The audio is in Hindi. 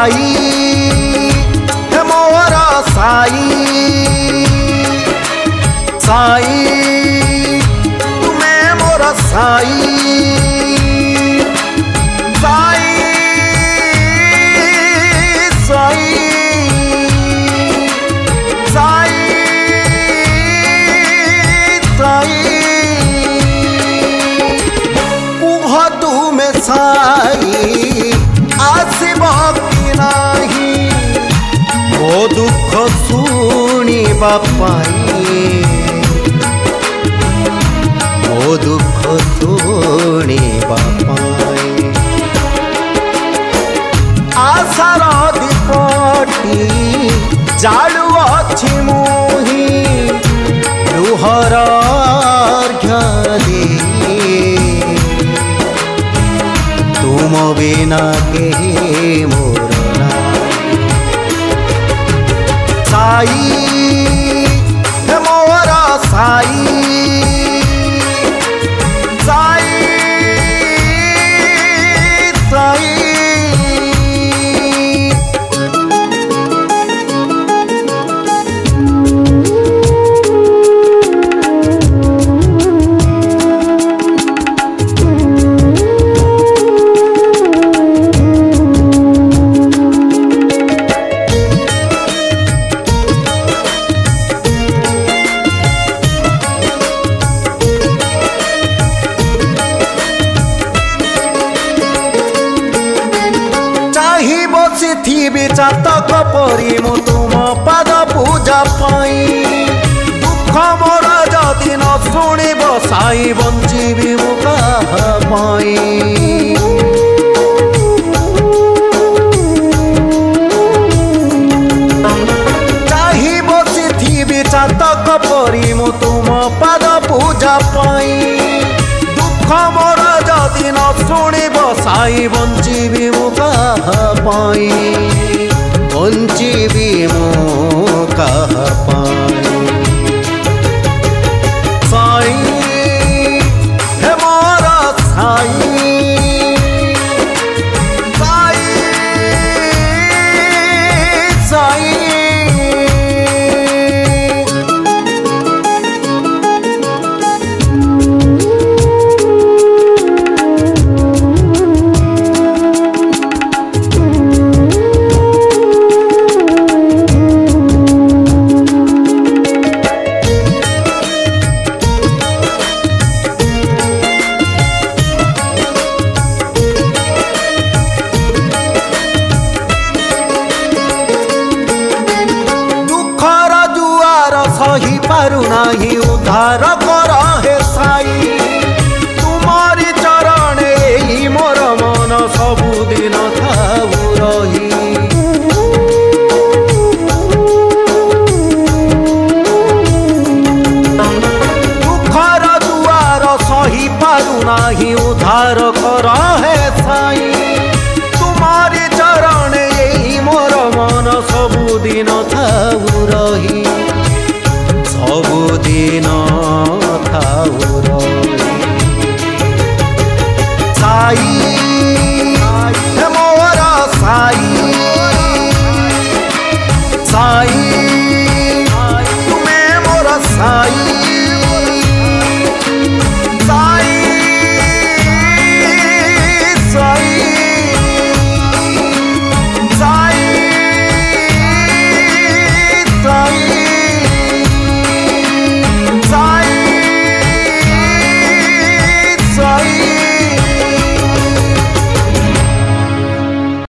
साई मोर साई साई तुम्हें मोर साई साई साई साई साई कुह तुमे साई आसब कि नाही मो दुख शुणा मो दुख शुणा आशार दीपटी जालु अच्छी मुही लुहर दे तुम बिना के मोर साई मोर साई साई साई बसी चातक परी मु तुम पाद पूजा पाई दुख मोर जदि न शुणव साई बंचीबी मु पाई चाही बसी चातक परी मु तुम पाद पूजा पाई दुख मोर जदि न शुणव साई बंचीबी मु पाई बंचीबी मु पाई साई हे मोर साई साई साई सही पारु नाही उद्धार कर हे साई तुम्हारी चरण मोर मन सबुदिन